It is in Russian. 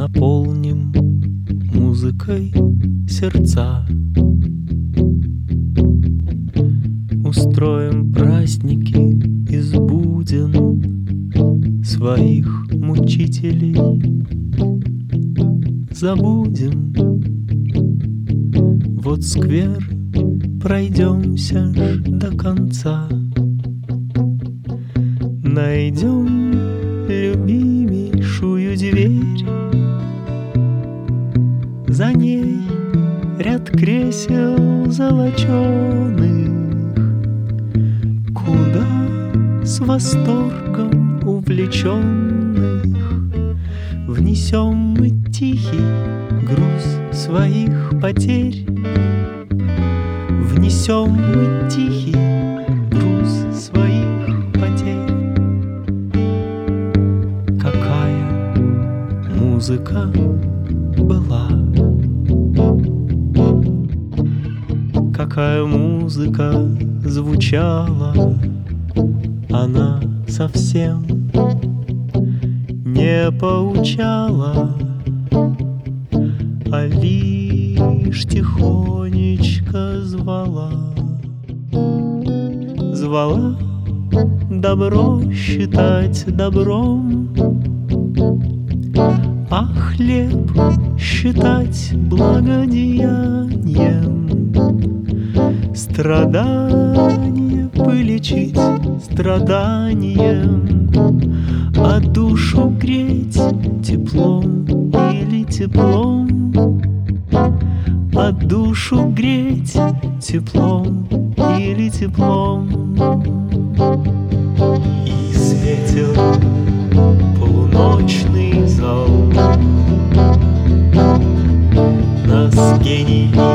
Наполним музыкой сердца, устроим праздники из буден своих мучителей. Забудем вот сквер, пройдемся ж до конца. Найдем любимейшую дверь, за ней ряд кресел золоченых, куда с восторгом увлеченных внесем мы тихий груз своих потерь. Внесем мы тихий груз своих потерь. Какая музыка была, какая музыка звучала, она совсем не поучала, а лишь тихонечко звала. Звала добро считать добром, а хлеб считать благодеянием, страдания полечить страданием, а душу греть теплом или теплом, а душу греть теплом или теплом. И светил полуночный зал, нас гений